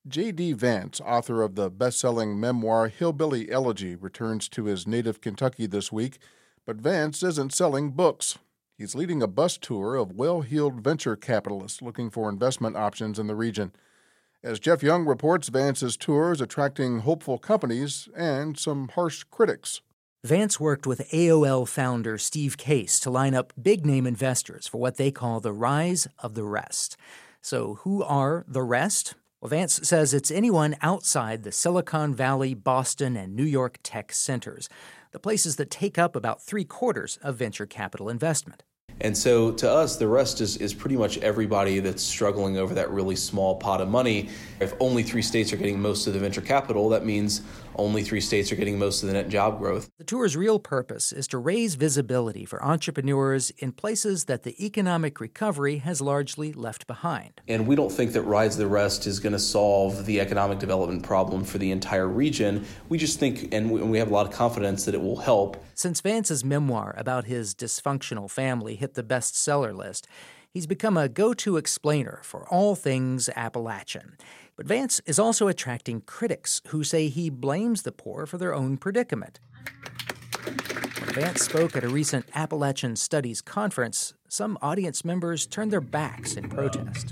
J.D. Vance, author of the best-selling memoir Hillbilly Elegy, returns to his native Kentucky this week, but Vance isn't selling books. He's leading a bus tour of well-heeled venture capitalists looking for investment options in the region. As Jeff Young reports, Vance's tour is attracting hopeful companies and some harsh critics. Vance worked with AOL founder Steve Case to line up big-name investors for what they call the rise of the rest. So who are the rest? Well, Vance says it's anyone outside the Silicon Valley, Boston, and New York tech centers, the places that take up about 3/4 of venture capital investment. And so to us, the rest is pretty much everybody that's struggling over that really small pot of money. If only 3 states are getting most of the venture capital, that means only 3 states are getting most of the net job growth. The tour's real purpose is to raise visibility for entrepreneurs in places that the economic recovery has largely left behind. And we don't think that Rise the Rest is going to solve the economic development problem for the entire region. We just think, and we have a lot of confidence that it will help. Since Vance's memoir about his dysfunctional family hit the bestseller list, he's become a go-to explainer for all things Appalachian. But Vance is also attracting critics who say he blames the poor for their own predicament. When Vance spoke at a recent Appalachian Studies conference, some audience members turned their backs in protest.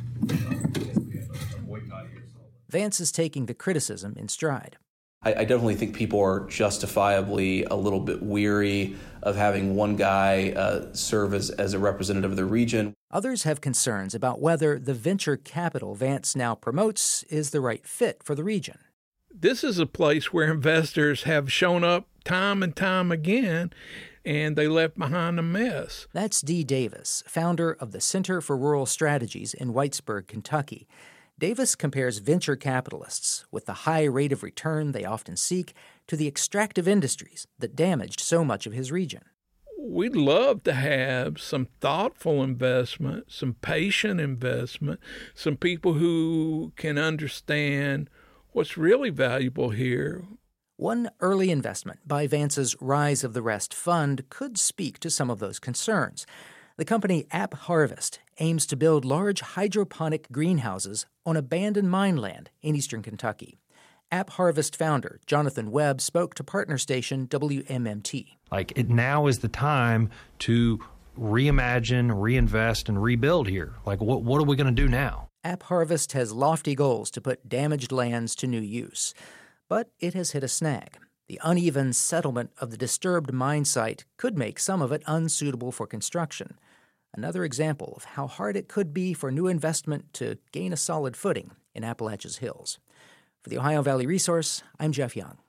Vance is taking the criticism in stride. I definitely think people are justifiably a little bit weary of having one guy serve as a representative of the region. Others have concerns about whether the venture capital Vance now promotes is the right fit for the region. This is a place where investors have shown up time and time again, and they left behind a mess. That's Dee Davis, founder of the Center for Rural Strategies in Whitesburg, Kentucky. Davis compares venture capitalists, with the high rate of return they often seek, to the extractive industries that damaged so much of his region. We'd love to have some thoughtful investment, some patient investment, some people who can understand what's really valuable here. One early investment by Vance's Rise of the Rest fund could speak to some of those concerns. The company AppHarvest aims to build large hydroponic greenhouses on abandoned mine land in eastern Kentucky. AppHarvest founder Jonathan Webb spoke to partner station WMMT. Now is the time to reimagine, reinvest, and rebuild here. What are we going to do now? AppHarvest has lofty goals to put damaged lands to new use. But it has hit a snag. The uneven settlement of the disturbed mine site could make some of it unsuitable for construction. Another example of how hard it could be for new investment to gain a solid footing in Appalachia's hills. For the Ohio Valley Resource, I'm Jeff Young.